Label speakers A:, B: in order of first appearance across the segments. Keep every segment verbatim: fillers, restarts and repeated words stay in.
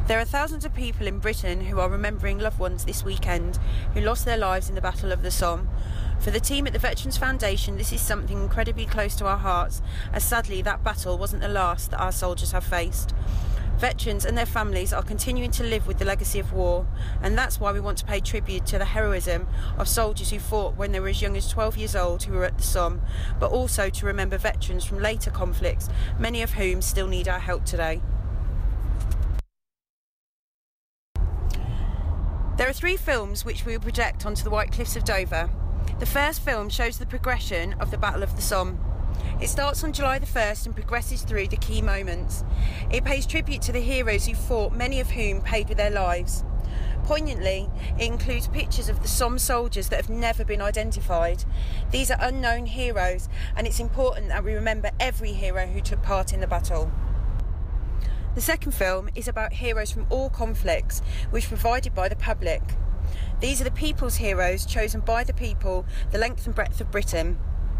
A: There are thousands of people in Britain who are remembering loved ones this weekend who lost their lives in the Battle of the Somme. For the team at the Veterans Foundation, this is something incredibly close to our hearts, as sadly that battle wasn't the last that our soldiers have faced. Veterans and their families are continuing to live with the legacy of war, and that's why we want to pay tribute to the heroism of soldiers who fought when they were as young as twelve years old who were at the Somme, but also to remember veterans from later conflicts, many of whom still need our help today. There are three films which we will project onto the White Cliffs of Dover. The first film shows the progression of the Battle of the Somme. It starts on July the first and progresses through the key moments. It pays tribute to the heroes who fought, many of whom paid with their lives. Poignantly, it includes pictures of the Somme soldiers that have never been identified. These are unknown heroes, and it's important that we remember every hero who took part in the battle. The second film is about heroes from all conflicts, which are provided by the public. These are the people's heroes, chosen by the people, the length and breadth of Britain.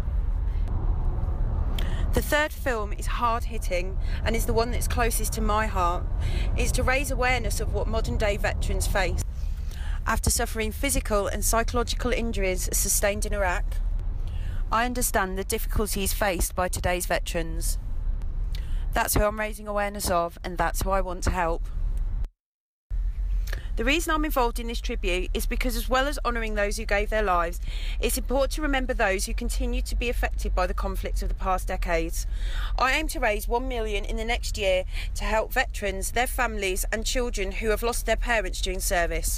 A: The third film is hard-hitting and is the one that's closest to my heart. It's to raise awareness of what modern-day veterans face. After suffering physical and psychological injuries sustained in Iraq, I understand the difficulties faced by today's veterans. That's who I'm raising awareness of, and that's who I want to help. The reason I'm involved in this tribute is because, as well as honouring those who gave their lives, it's important to remember those who continue to be affected by the conflicts of the past decades. I aim to raise one million dollars in the next year to help veterans, their families and children who have lost their parents during service.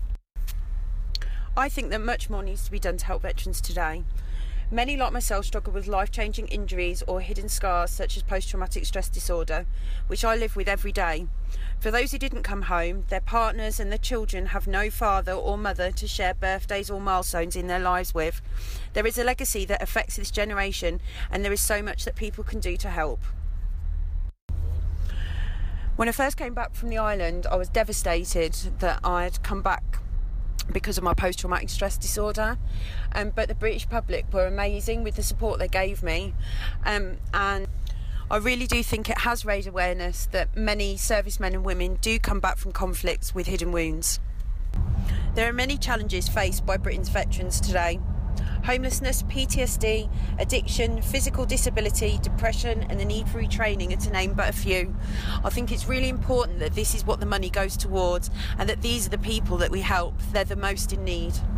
A: I think that much more needs to be done to help veterans today. Many, like myself, struggle with life-changing injuries or hidden scars such as post-traumatic stress disorder, which I live with every day. For those who didn't come home, their partners and their children have no father or mother to share birthdays or milestones in their lives with. There is a legacy that affects this generation, and there is so much that people can do to help. When I first came back from the island, I was devastated that I'd come back because of my post-traumatic stress disorder, um, but the British public were amazing with the support they gave me, um, and I really do think it has raised awareness that many servicemen and women do come back from conflicts with hidden wounds. There are many challenges faced by Britain's veterans today. Homelessness, P T S D, addiction, physical disability, depression and the need for retraining are to name but a few. I think it's really important that this is what the money goes towards, and that these are the people that we help. They're the most in need.